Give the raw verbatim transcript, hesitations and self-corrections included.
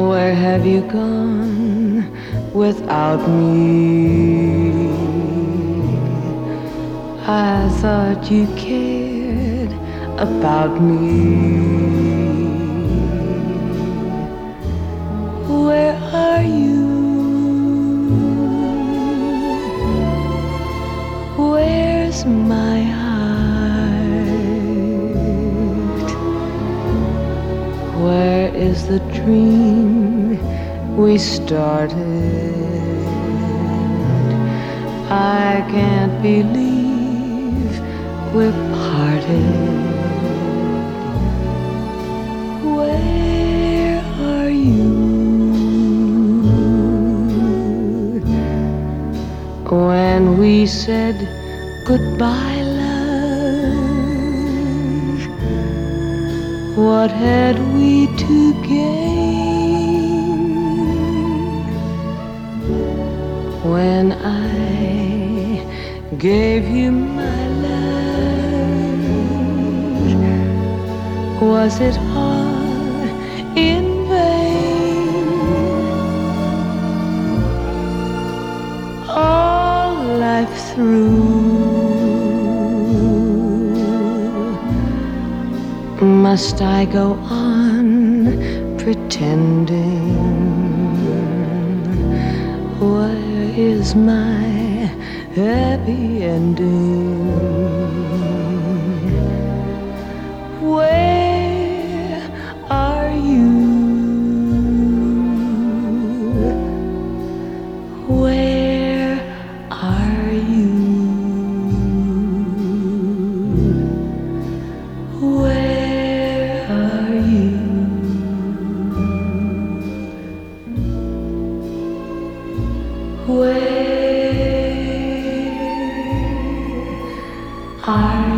Where have you gone without me? I thought you cared about me. Where are you? Where's my heart? Where is the dream we started? I can't believe we're parted. Where are you? When we said goodbye, love, what had we to gain? When I gave you my love, was it all in vain? All life through must I go on pretending? Where is my happy ending? Where are you? Where are you? Where are you? Where are you?